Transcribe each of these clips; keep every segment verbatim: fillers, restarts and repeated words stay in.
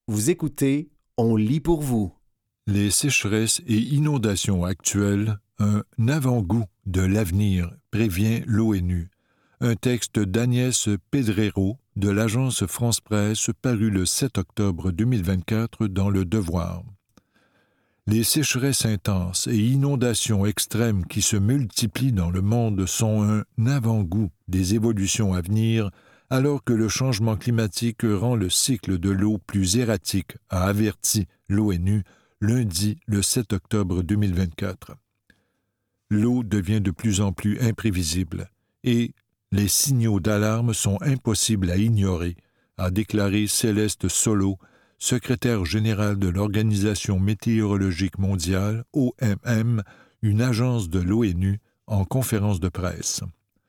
Vous écoutez, on lit pour vous. Les sécheresses et inondations actuelles, un avant-goût de l'avenir, prévient l'ONU. Un texte d'Agnès Pedreiro de l'agence France-Presse paru le sept octobre deux mille vingt-quatre dans Le Devoir. Les sécheresses intenses et inondations extrêmes qui se multiplient dans le monde sont un avant-goût des évolutions à venir, alors que le changement climatique rend le cycle de l'eau plus erratique, a averti l'ONU lundi le sept octobre deux mille vingt-quatre. L'eau devient de plus en plus imprévisible et les signaux d'alarme sont impossibles à ignorer, a déclaré Céleste Solo, secrétaire générale de l'Organisation météorologique mondiale, O M M, une agence de l'ONU, en conférence de presse.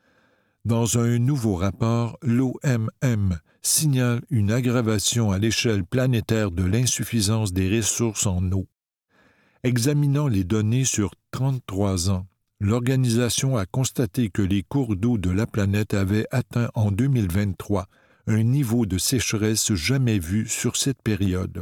Dans un nouveau rapport, l'O M M signale une aggravation à l'échelle planétaire de l'insuffisance des ressources en eau. Examinant les données sur trente-trois ans, l'organisation a constaté que les cours d'eau de la planète avaient atteint en deux mille vingt-trois un niveau de sécheresse jamais vu sur cette période.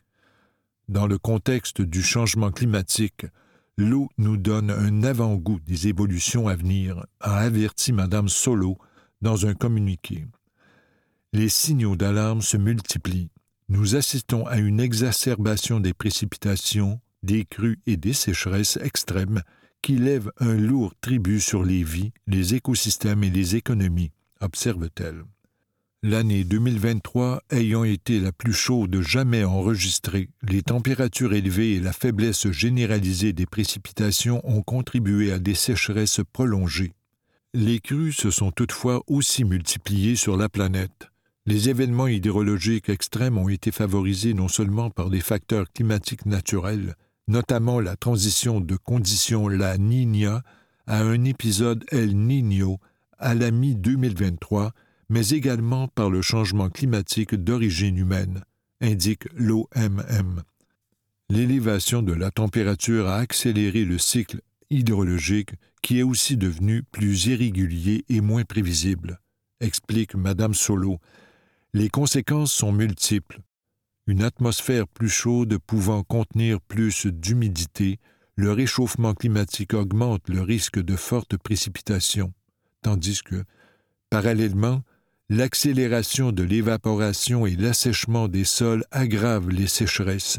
Dans le contexte du changement climatique, l'eau nous donne un avant-goût des évolutions à venir, a averti Madame Solo dans un communiqué. Les signaux d'alarme se multiplient. Nous assistons à une exacerbation des précipitations, des crues et des sécheresses extrêmes qui lèvent un lourd tribut sur les vies, les écosystèmes et les économies, observe-t-elle. L'année deux mille vingt-trois ayant été la plus chaude jamais enregistrée, les températures élevées et la faiblesse généralisée des précipitations ont contribué à des sécheresses prolongées. Les crues se sont toutefois aussi multipliées sur la planète. Les événements hydrologiques extrêmes ont été favorisés non seulement par des facteurs climatiques naturels, notamment la transition de conditions La Niña à un épisode El Niño à la mi-deux mille vingt-trois, mais également par le changement climatique d'origine humaine, indique l'O M M. L'élévation de la température a accéléré le cycle hydrologique qui est aussi devenu plus irrégulier et moins prévisible, explique Madame Solo. Les conséquences sont multiples. Une atmosphère plus chaude pouvant contenir plus d'humidité, le réchauffement climatique augmente le risque de fortes précipitations, tandis que, parallèlement, l'accélération de l'évaporation et l'assèchement des sols aggravent les sécheresses.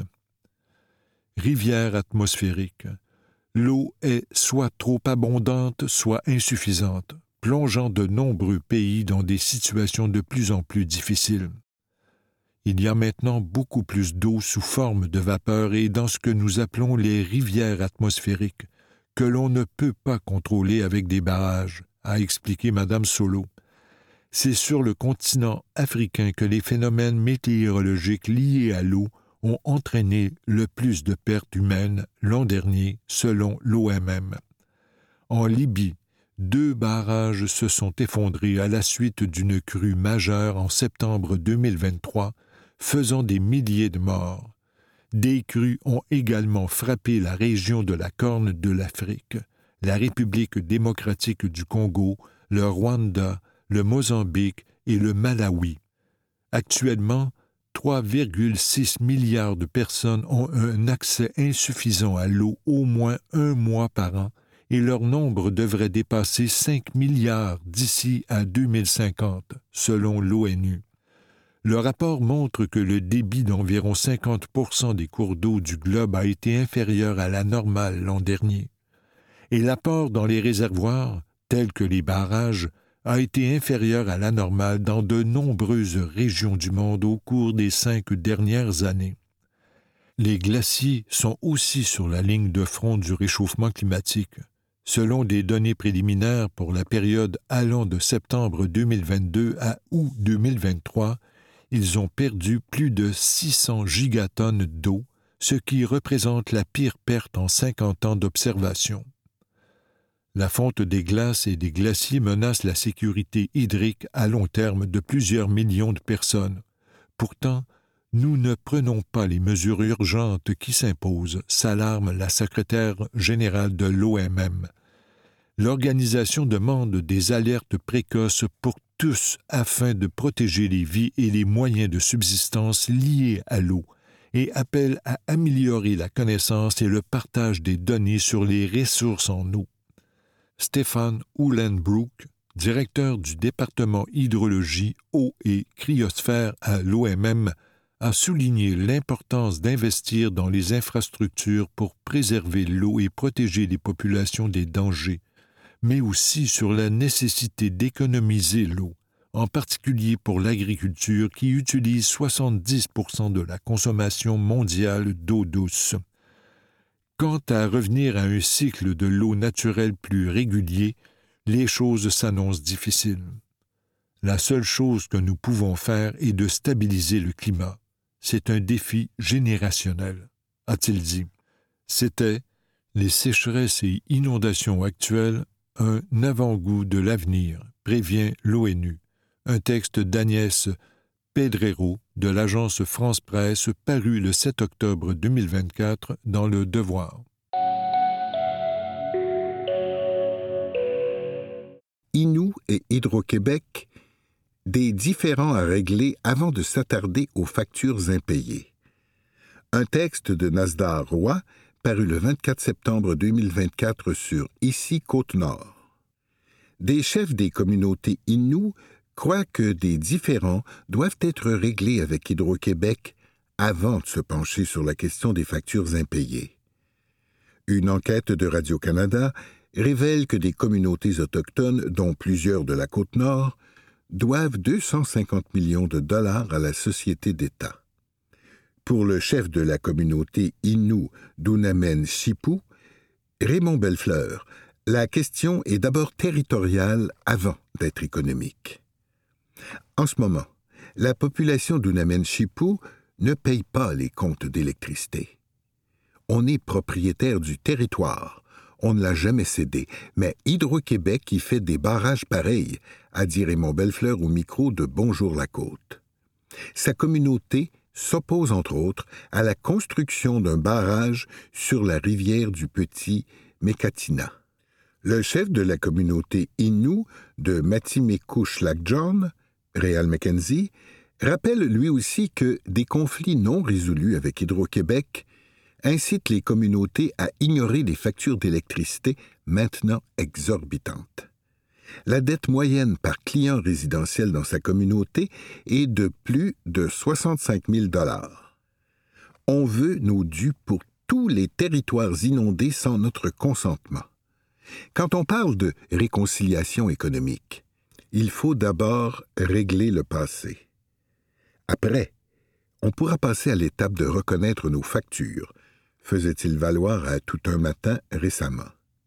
Rivière atmosphérique. L'eau est soit trop abondante, soit insuffisante, plongeant de nombreux pays dans des situations de plus en plus difficiles. Il y a maintenant beaucoup plus d'eau sous forme de vapeur et dans ce que nous appelons les rivières atmosphériques, que l'on ne peut pas contrôler avec des barrages, a expliqué Madame Solo. C'est sur le continent africain que les phénomènes météorologiques liés à l'eau ont entraîné le plus de pertes humaines l'an dernier, selon l'O M M. En Libye, deux barrages se sont effondrés à la suite d'une crue majeure en septembre deux mille vingt-trois, faisant des milliers de morts. Des crues ont également frappé la région de la Corne de l'Afrique, la République démocratique du Congo, le Rwanda, le Mozambique et le Malawi. Actuellement, trois virgule six milliards de personnes ont un accès insuffisant à l'eau au moins un mois par an et leur nombre devrait dépasser cinq milliards d'ici à deux mille cinquante, selon l'ONU. Le rapport montre que le débit d'environ cinquante pour cent des cours d'eau du globe a été inférieur à la normale l'an dernier. Et l'apport dans les réservoirs, tels que les barrages, a été inférieur à la normale dans de nombreuses régions du monde au cours des cinq dernières années. Les glaciers sont aussi sur la ligne de front du réchauffement climatique. Selon des données préliminaires pour la période allant de septembre deux mille vingt-deux à août deux mille vingt-trois, ils ont perdu plus de six cents gigatonnes d'eau, ce qui représente la pire perte en cinquante ans d'observation. La fonte des glaces et des glaciers menace la sécurité hydrique à long terme de plusieurs millions de personnes. Pourtant, nous ne prenons pas les mesures urgentes qui s'imposent, s'alarme la secrétaire générale de l'O M M. L'organisation demande des alertes précoces pour tous afin de protéger les vies et les moyens de subsistance liés à l'eau et appelle à améliorer la connaissance et le partage des données sur les ressources en eau. Stéphane Uhlenbrook, directeur du département hydrologie, eau et cryosphère à l'O M M, a souligné l'importance d'investir dans les infrastructures pour préserver l'eau et protéger les populations des dangers, mais aussi sur la nécessité d'économiser l'eau, en particulier pour l'agriculture qui utilise soixante-dix pour cent de la consommation mondiale d'eau douce. Quant à revenir à un cycle de l'eau naturelle plus régulier, les choses s'annoncent difficiles. La seule chose que nous pouvons faire est de stabiliser le climat. C'est un défi générationnel, a-t-il dit. C'était « Les sécheresses et inondations actuelles, un avant-goût de l'avenir », prévient l'ONU. Un texte d'Agnès Pedrero de l'agence France Presse paru le sept octobre deux mille vingt-quatre dans Le Devoir. Inou et Hydro-Québec, des différends à régler avant de s'attarder aux factures impayées. Un texte de Nasdaq Roy paru le vingt-quatre septembre deux mille vingt-quatre sur Ici Côte-Nord. Des chefs des communautés Inou croient que des différends doivent être réglés avec Hydro-Québec avant de se pencher sur la question des factures impayées. Une enquête de Radio-Canada révèle que des communautés autochtones, dont plusieurs de la Côte-Nord, doivent deux cent cinquante millions de dollars à la société d'État. Pour le chef de la communauté Innu d'Unamen Chipou, Raymond Bellefleur, la question est d'abord territoriale avant d'être économique. En ce moment, la population d'Unamen Chipou ne paye pas les comptes d'électricité. On est propriétaire du territoire. On ne l'a jamais cédé, mais Hydro-Québec y fait des barrages pareils, a dit Raymond Bellefleur au micro de Bonjour la Côte. Sa communauté s'oppose entre autres à la construction d'un barrage sur la rivière du Petit Mécatina. Le chef de la communauté Innu de Matimekouche-Lac-John, Réal Mackenzie, rappelle lui aussi que des conflits non résolus avec Hydro-Québec incite les communautés à ignorer des factures d'électricité maintenant exorbitantes. La dette moyenne par client résidentiel dans sa communauté est de plus de soixante-cinq mille dollars. On veut nos dus pour tous les territoires inondés sans notre consentement. Quand on parle de réconciliation économique, il faut d'abord régler le passé. Après, on pourra passer à l'étape de reconnaître nos factures, faisait-il valoir à Tout un matin récemment.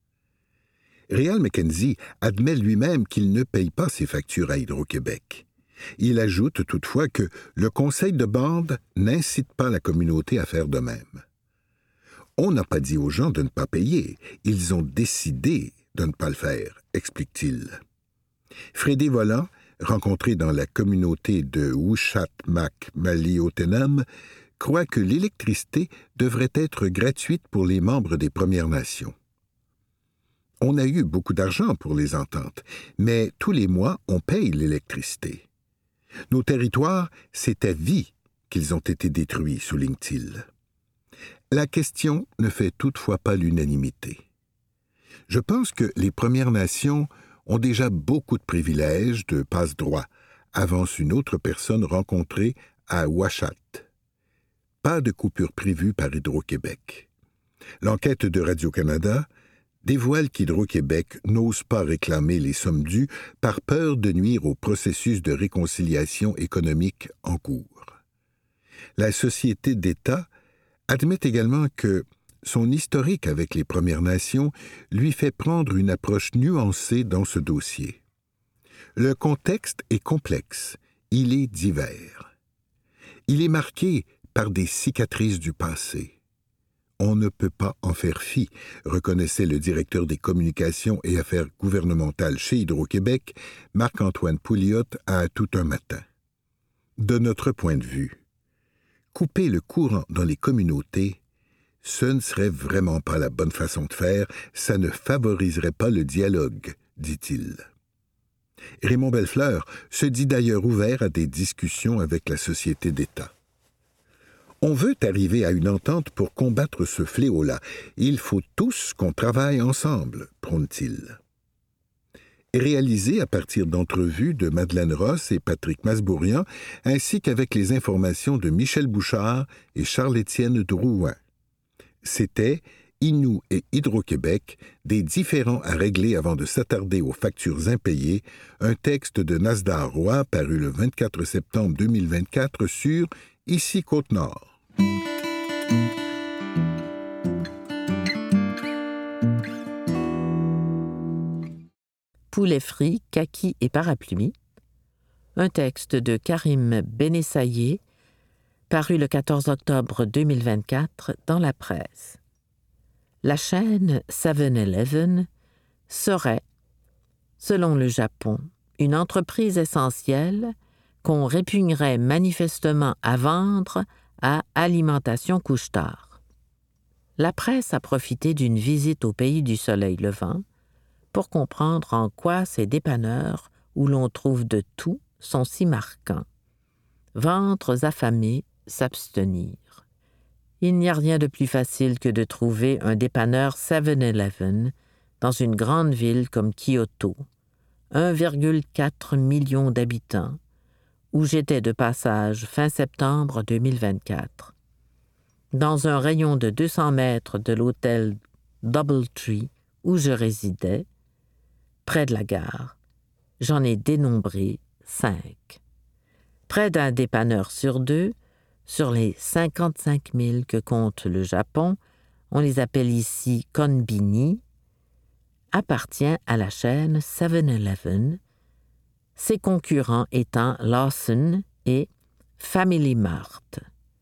Réal Mackenzie admet lui-même qu'il ne paye pas ses factures à Hydro-Québec. Il ajoute toutefois que le conseil de bande n'incite pas la communauté à faire de même. On n'a pas dit aux gens de ne pas payer, ils ont décidé de ne pas le faire, explique-t-il. Frédé Volant, rencontré dans la communauté de Wushatmak-Maliotenam, croit que l'électricité devrait être gratuite pour les membres des Premières Nations. On a eu beaucoup d'argent pour les ententes, mais tous les mois, on paye l'électricité. Nos territoires, c'est à vie qu'ils ont été détruits, souligne-t-il. La question ne fait toutefois pas l'unanimité. Je pense que les Premières Nations ont déjà beaucoup de privilèges de passe-droit, avance une autre personne rencontrée à Ouachat. Pas de coupure prévue par Hydro-Québec. L'enquête de Radio-Canada dévoile qu'Hydro-Québec n'ose pas réclamer les sommes dues par peur de nuire au processus de réconciliation économique en cours. La société d'État admet également que son historique avec les Premières Nations lui fait prendre une approche nuancée dans ce dossier. Le contexte est complexe, il est divers. Il est marqué par des cicatrices du passé. On ne peut pas en faire fi, reconnaissait le directeur des communications et affaires gouvernementales chez Hydro-Québec, Marc-Antoine Pouliot, à Tout un matin. De notre point de vue, couper le courant dans les communautés, ce ne serait vraiment pas la bonne façon de faire, ça ne favoriserait pas le dialogue, dit-il. Raymond Bellefleur se dit d'ailleurs ouvert à des discussions avec la société d'État. On veut arriver à une entente pour combattre ce fléau-là. Il faut tous qu'on travaille ensemble, prône-t-il. Réalisé à partir d'entrevues de Madeleine Ross et Patrick Masbourian, ainsi qu'avec les informations de Michel Bouchard et Charles-Étienne Drouin. C'était Inou et Hydro-Québec, des différends à régler avant de s'attarder aux factures impayées, un texte de Nasdaq Roy paru le vingt-quatre septembre deux mille vingt-quatre sur Ici Côte-Nord. Poulet frit, kaki et parapluie, un texte de Karim Benessayer, paru le quatorze octobre deux mille vingt-quatre dans la presse. La chaîne seven eleven serait, selon le Japon, une entreprise essentielle qu'on répugnerait manifestement à vendre à Alimentation Couche-Tard. La presse a profité d'une visite au pays du soleil levant pour comprendre en quoi ces dépanneurs, où l'on trouve de tout, sont si marquants. Ventres affamés, s'abstenir. Il n'y a rien de plus facile que de trouver un dépanneur seven eleven dans une grande ville comme Kyoto, un virgule quatre million d'habitants, où j'étais de passage fin septembre deux mille vingt-quatre. Dans un rayon de deux cents mètres de l'hôtel Doubletree où je résidais, près de la gare, j'en ai dénombré cinq. Près d'un dépanneur sur deux, sur les cinquante-cinq mille que compte le Japon, on les appelle ici konbini, appartient à la chaîne seven eleven, ses concurrents étant Lawson et Family Mart.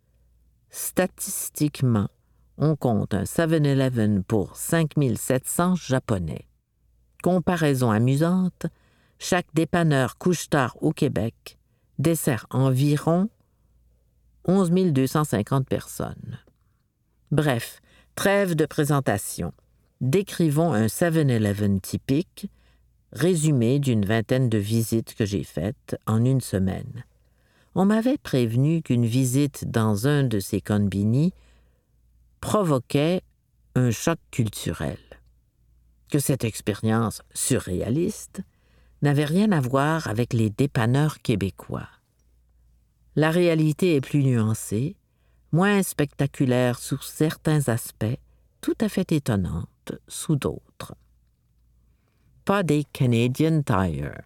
Statistiquement, on compte un seven eleven pour cinq mille sept cents Japonais. Comparaison amusante, chaque dépanneur couche-tard au Québec dessert environ onze mille deux cent cinquante personnes. Bref, trêve de présentation. Décrivons un seven eleven typique, résumé d'une vingtaine de visites que j'ai faites en une semaine. On m'avait prévenu qu'une visite dans un de ces konbini provoquait un choc culturel, que cette expérience surréaliste n'avait rien à voir avec les dépanneurs québécois. La réalité est plus nuancée, moins spectaculaire sous certains aspects, tout à fait étonnante sous d'autres. Pas des Canadian Tire.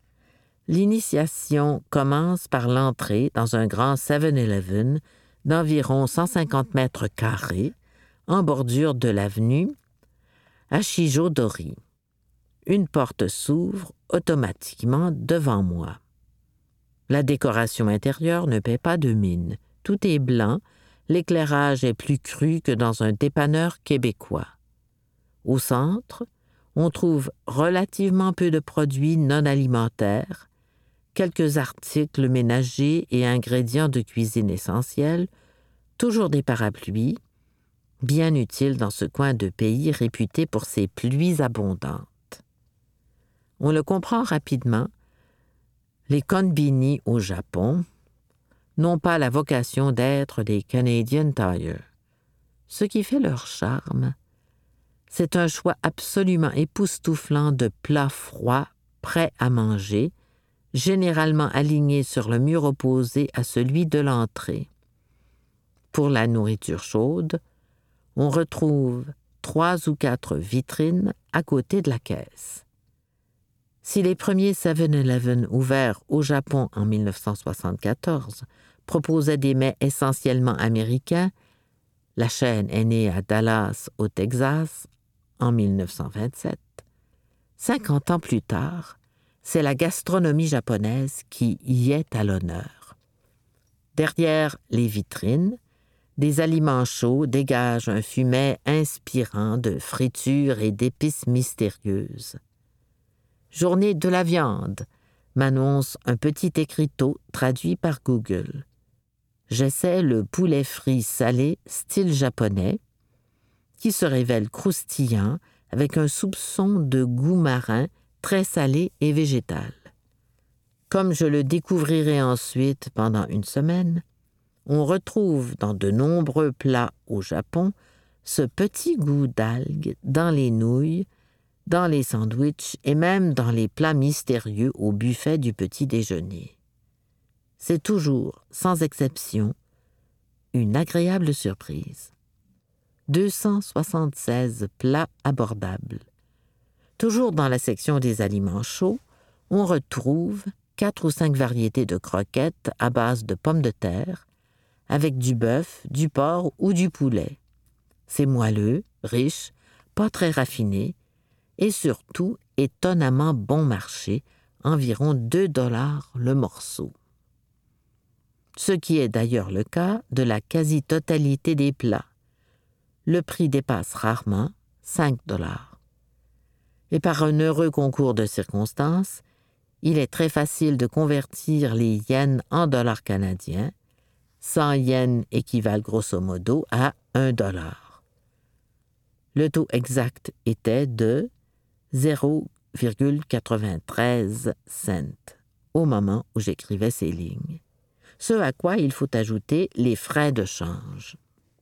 L'initiation commence par l'entrée dans un grand seven eleven d'environ cent cinquante mètres carrés en bordure de l'avenue Ashijodori. Une porte s'ouvre automatiquement devant moi. La décoration intérieure ne paie pas de mine. Tout est blanc, l'éclairage est plus cru que dans un dépanneur québécois. Au centre, on trouve relativement peu de produits non alimentaires, quelques articles ménagers et ingrédients de cuisine essentiels, toujours des parapluies, bien utiles dans ce coin de pays réputé pour ses pluies abondantes. On le comprend rapidement, les konbini au Japon n'ont pas la vocation d'être des Canadian Tire. Ce qui fait leur charme, c'est un choix absolument époustouflant de plats froids, prêts à manger, généralement alignés sur le mur opposé à celui de l'entrée. Pour la nourriture chaude, on retrouve trois ou quatre vitrines à côté de la caisse. Si les premiers seven eleven ouverts au Japon en dix-neuf cent soixante-quatorze proposaient des mets essentiellement américains, la chaîne est née à Dallas, au Texas, en dix-neuf cent vingt-sept. Cinquante ans plus tard, c'est la gastronomie japonaise qui y est à l'honneur. Derrière les vitrines, des aliments chauds dégagent un fumet inspirant de friture et d'épices mystérieuses. « Journée de la viande », m'annonce un petit écriteau traduit par Google. J'essaie le poulet frit salé style japonais, qui se révèle croustillant avec un soupçon de goût marin très salé et végétal. Comme je le découvrirai ensuite pendant une semaine, on retrouve dans de nombreux plats au Japon ce petit goût d'algues dans les nouilles, dans les sandwichs et même dans les plats mystérieux au buffet du petit déjeuner. C'est toujours, sans exception, une agréable surprise. deux cent soixante-seize plats abordables. Toujours dans la section des aliments chauds, on retrouve quatre ou cinq variétés de croquettes à base de pommes de terre, avec du bœuf, du porc ou du poulet. C'est moelleux, riche, pas très raffiné et surtout étonnamment bon marché, environ deux dollars le morceau. Ce qui est d'ailleurs le cas de la quasi-totalité des plats. Le prix dépasse rarement cinq dollars. Et par un heureux concours de circonstances, il est très facile de convertir les yens en dollars canadiens. cent yens équivalent grosso modo à un dollar. Le taux exact était de zéro virgule quatre-vingt-treize cents au moment où j'écrivais ces lignes, ce à quoi il faut ajouter les frais de change.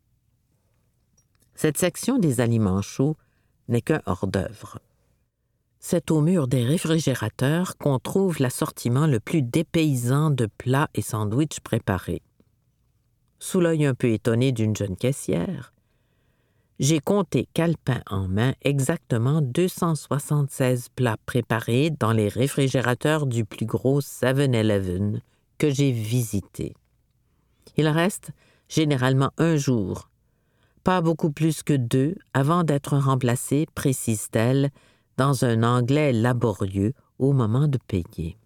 Cette section des aliments chauds n'est qu'un hors-d'œuvre. C'est au mur des réfrigérateurs qu'on trouve l'assortiment le plus dépaysant de plats et sandwichs préparés. Sous l'œil un peu étonné d'une jeune caissière, j'ai compté calepin en main exactement deux cent soixante-seize plats préparés dans les réfrigérateurs du plus gros seven eleven que j'ai visité. Il reste généralement un jour, pas beaucoup plus que deux, avant d'être remplacé, précise-t-elle, dans un anglais laborieux au moment de payer.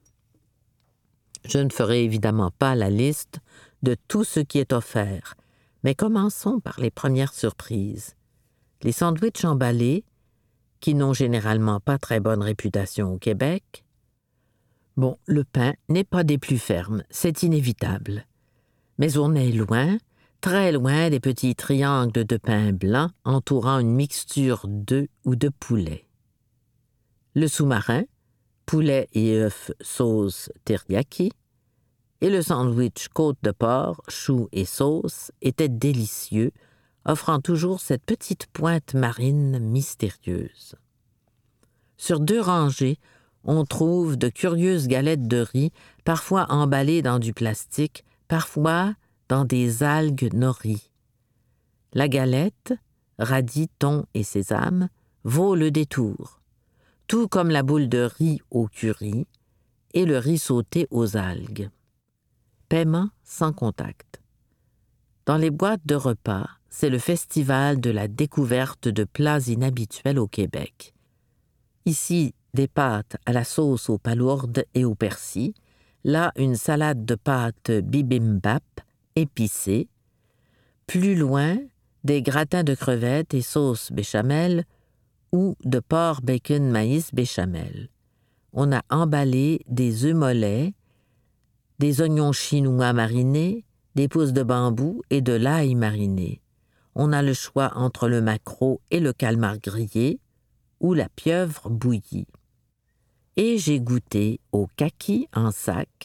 Je ne ferai évidemment pas la liste de tout ce qui est offert, mais commençons par les premières surprises. Les sandwichs emballés, qui n'ont généralement pas très bonne réputation au Québec. Bon, le pain n'est pas des plus fermes, c'est inévitable. Mais on est loin, très loin des petits triangles de pain blanc entourant une mixture d'œufs ou de poulet. Le sous-marin, poulet et œufs sauce teriyaki, et le sandwich côte de porc, choux et sauce étaient délicieux, offrant toujours cette petite pointe marine mystérieuse. Sur deux rangées, on trouve de curieuses galettes de riz, parfois emballées dans du plastique, parfois dans des algues nori. La galette, radis, thon et sésame, vaut le détour, tout comme la boule de riz au curry et le riz sauté aux algues. Paiement sans contact. Dans les boîtes de repas, c'est le festival de la découverte de plats inhabituels au Québec. Ici, des pâtes à la sauce aux palourdes et au persil, là, une salade de pâtes bibimbap épicée, plus loin, des gratins de crevettes et sauce béchamel ou de porc bacon maïs béchamel. On a emballé des œufs mollets, des oignons chinois marinés, des pousses de bambou et de l'ail mariné. On a le choix entre le maquereau et le calmar grillé ou la pieuvre bouillie. Et j'ai goûté au kaki en sac,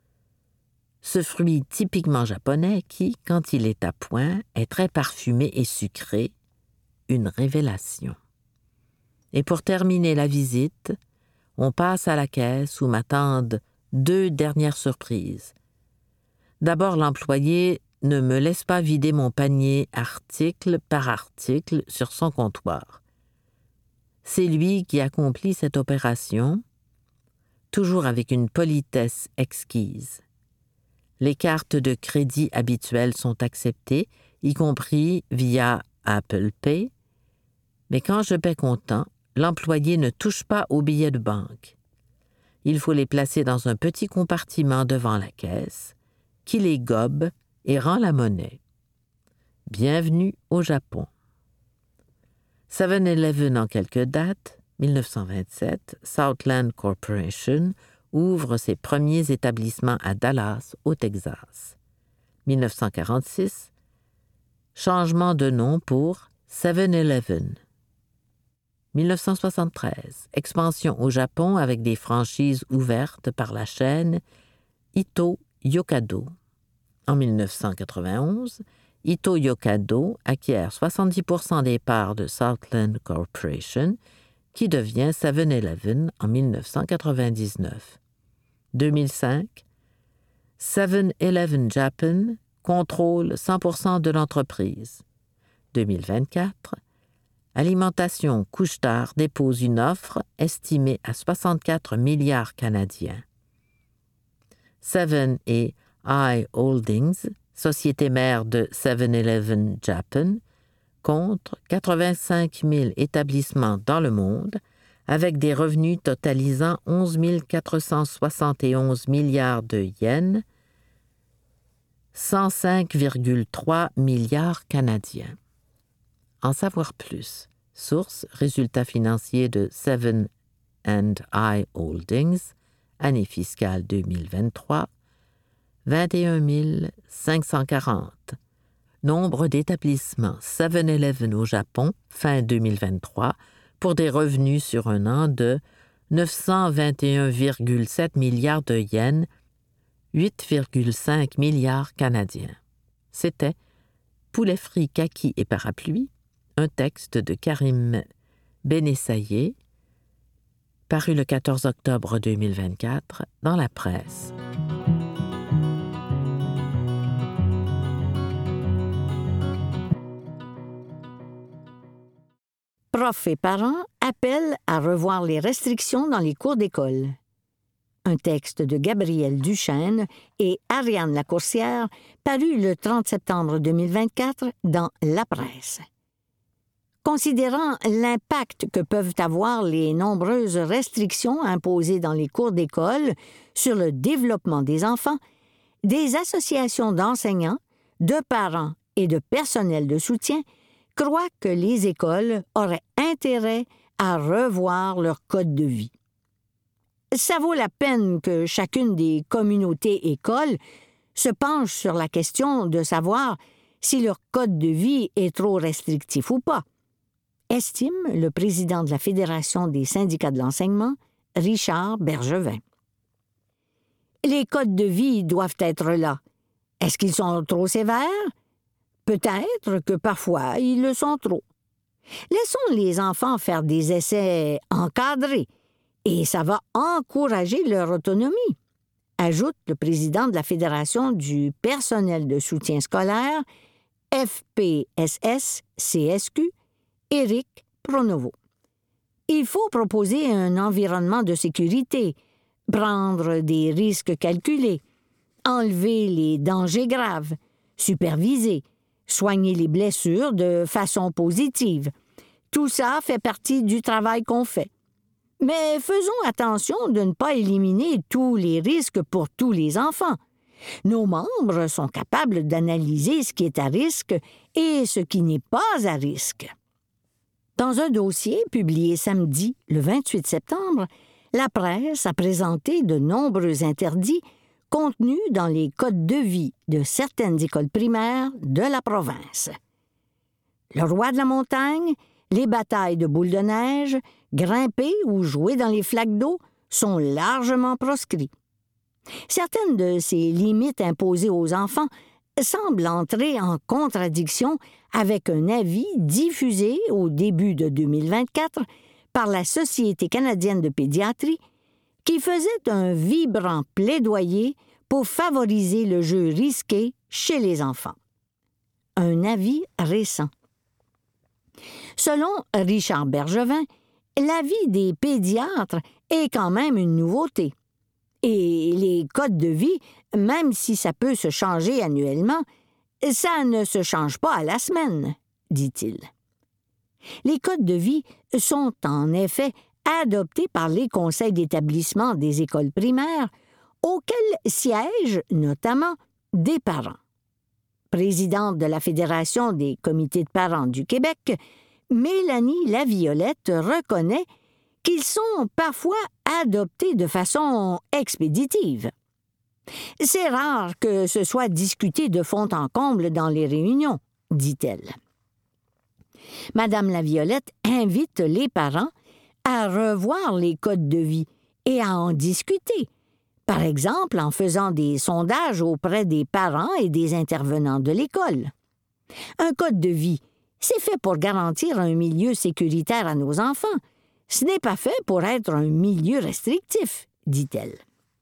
ce fruit typiquement japonais qui, quand il est à point, est très parfumé et sucré, une révélation. Et pour terminer la visite, on passe à la caisse où m'attendent deux dernières surprises. D'abord, l'employé ne me laisse pas vider mon panier article par article sur son comptoir. C'est lui qui accomplit cette opération, toujours avec une politesse exquise. Les cartes de crédit habituelles sont acceptées, y compris via Apple Pay, mais quand je paie comptant, l'employé ne touche pas aux billets de banque. Il faut les placer dans un petit compartiment devant la caisse, qui les gobe et rend la monnaie. Bienvenue au Japon. seven eleven en quelques dates, dix-neuf cent vingt-sept, Southland Corporation ouvre ses premiers établissements à Dallas, au Texas. dix-neuf cent quarante-six, changement de nom pour seven eleven. dix-neuf cent soixante-treize, expansion au Japon avec des franchises ouvertes par la chaîne Ito-Yokado. En dix-neuf cent quatre-vingt-onze, Ito-Yokado acquiert soixante-dix pour cent des parts de Southland Corporation, qui devient seven eleven en dix-neuf cent quatre-vingt-dix-neuf. deux mille cinq, seven eleven Japan contrôle cent pour cent de l'entreprise. deux mille vingt-quatre, Alimentation Couche-Tard dépose une offre estimée à soixante-quatre milliards canadiens. seven et I Holdings, société mère de seven eleven Japan, compte quatre-vingt-cinq mille établissements dans le monde, avec des revenus totalisant onze mille quatre cent soixante et onze milliards de yens, cent cinq virgule trois milliards canadiens. En savoir plus. Source, résultats financiers de seven and I Holdings, année fiscale deux mille vingt-trois, vingt et un mille cinq cent quarante. Nombre d'établissements seven eleven au Japon, fin deux mille vingt-trois, pour des revenus sur un an de neuf cent vingt et un virgule sept milliards de yens, huit virgule cinq milliards canadiens. C'était Poulet frit, kaki et parapluie, un texte de Karim Benessaye, paru le quatorze octobre deux mille vingt-quatre dans la presse. Profs et parents appellent à revoir les restrictions dans les cours d'école. Un texte de Gabriel Duchesne et Ariane Lacourcière, paru le trente septembre deux mille vingt-quatre dans La Presse. Considérant l'impact que peuvent avoir les nombreuses restrictions imposées dans les cours d'école sur le développement des enfants, des associations d'enseignants, de parents et de personnel de soutien croient que les écoles auraient intérêt à revoir leur code de vie. Ça vaut la peine que chacune des communautés écoles se penche sur la question de savoir si leur code de vie est trop restrictif ou pas, estime le président de la Fédération des syndicats de l'enseignement, Richard Bergevin. Les codes de vie doivent être là. Est-ce qu'ils sont trop sévères? Peut-être que parfois, ils le sont trop. Laissons les enfants faire des essais encadrés et ça va encourager leur autonomie, ajoute le président de la Fédération du personnel de soutien scolaire, F P S S C S Q, Éric Pronovo. Il faut proposer un environnement de sécurité, prendre des risques calculés, enlever les dangers graves, superviser, soigner les blessures de façon positive. Tout ça fait partie du travail qu'on fait. Mais faisons attention de ne pas éliminer tous les risques pour tous les enfants. Nos membres sont capables d'analyser ce qui est à risque et ce qui n'est pas à risque. Dans un dossier publié samedi, le vingt-huit septembre, la presse a présenté de nombreux interdits contenus dans les codes de vie de certaines écoles primaires de la province. Le roi de la montagne, les batailles de boules de neige, grimper ou jouer dans les flaques d'eau sont largement proscrits. Certaines de ces limites imposées aux enfants semblent entrer en contradiction avec un avis diffusé au début de deux mille vingt-quatre par la Société canadienne de pédiatrie qui faisait un vibrant plaidoyer pour favoriser le jeu risqué chez les enfants. Un avis récent. Selon Richard Bergevin, l'avis des pédiatres est quand même une nouveauté. Et les codes de vie, même si ça peut se changer annuellement, ça ne se change pas à la semaine, dit-il. Les codes de vie sont en effet adoptés par les conseils d'établissement des écoles primaires, auxquels siègent notamment des parents. Présidente de la Fédération des comités de parents du Québec, Mélanie Laviolette reconnaît qu'ils sont parfois adoptés de façon expéditive. C'est rare que ce soit discuté de fond en comble dans les réunions, dit-elle. Madame Laviolette invite les parents à revoir les codes de vie et à en discuter, par exemple en faisant des sondages auprès des parents et des intervenants de l'école. Un code de vie, c'est fait pour garantir un milieu sécuritaire à nos enfants. Ce n'est pas fait pour être un milieu restrictif, dit-elle.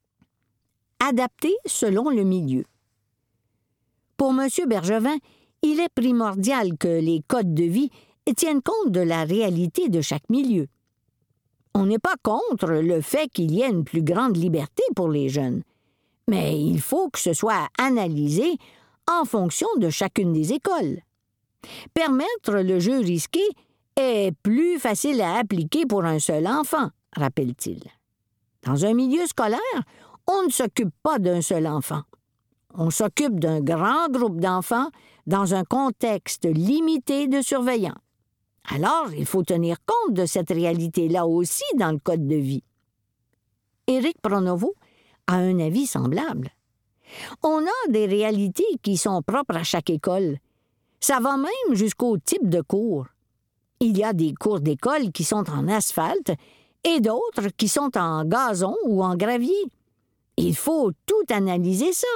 Adapté selon le milieu. Pour M. Bergevin, il est primordial que les codes de vie tiennent compte de la réalité de chaque milieu. On n'est pas contre le fait qu'il y ait une plus grande liberté pour les jeunes, mais il faut que ce soit analysé en fonction de chacune des écoles. Permettre le jeu risqué est plus facile à appliquer pour un seul enfant, rappelle-t-il. Dans un milieu scolaire, on ne s'occupe pas d'un seul enfant. On s'occupe d'un grand groupe d'enfants dans un contexte limité de surveillants. Alors, il faut tenir compte de cette réalité-là aussi dans le code de vie. Éric Pronovo a un avis semblable. On a des réalités qui sont propres à chaque école. Ça va même jusqu'au type de cours. Il y a des cours d'école qui sont en asphalte et d'autres qui sont en gazon ou en gravier. Il faut tout analyser ça.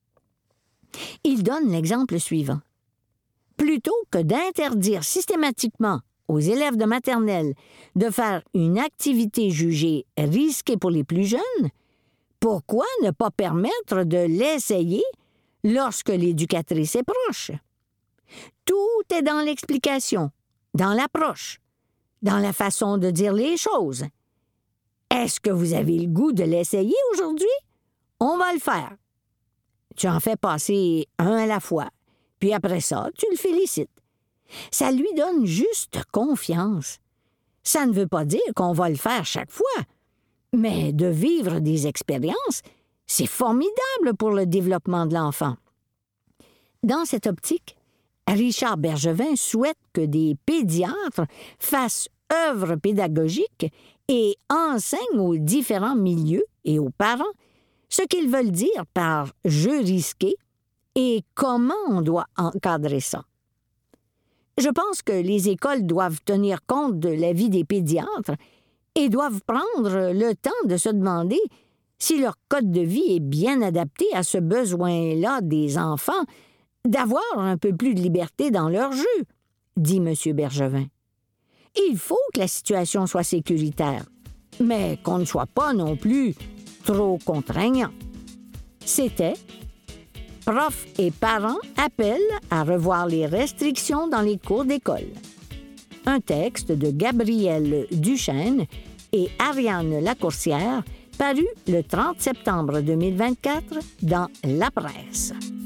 Il donne l'exemple suivant. Plutôt que d'interdire systématiquement aux élèves de maternelle de faire une activité jugée risquée pour les plus jeunes, pourquoi ne pas permettre de l'essayer lorsque l'éducatrice est proche? Tout est dans l'explication, dans l'approche, dans la façon de dire les choses. Est-ce que vous avez le goût de l'essayer aujourd'hui? On va le faire. Tu en fais passer un à la fois, puis après ça, tu le félicites. Ça lui donne juste confiance. Ça ne veut pas dire qu'on va le faire chaque fois, mais de vivre des expériences, c'est formidable pour le développement de l'enfant. Dans cette optique, Richard Bergevin souhaite que des pédiatres fassent œuvre pédagogique et enseignent aux différents milieux et aux parents ce qu'ils veulent dire par « jeu risqué » et comment on doit encadrer ça. Je pense que les écoles doivent tenir compte de l'avis des pédiatres et doivent prendre le temps de se demander si leur code de vie est bien adapté à ce besoin-là des enfants d'avoir un peu plus de liberté dans leur jeu, dit M. Bergevin. Il faut que la situation soit sécuritaire, mais qu'on ne soit pas non plus trop contraignant. C'était « Profs et parents appellent à revoir les restrictions dans les cours d'école ». Un texte de Gabrielle Duchesne et Ariane Lacourcière, paru le trente septembre deux mille vingt-quatre dans La Presse.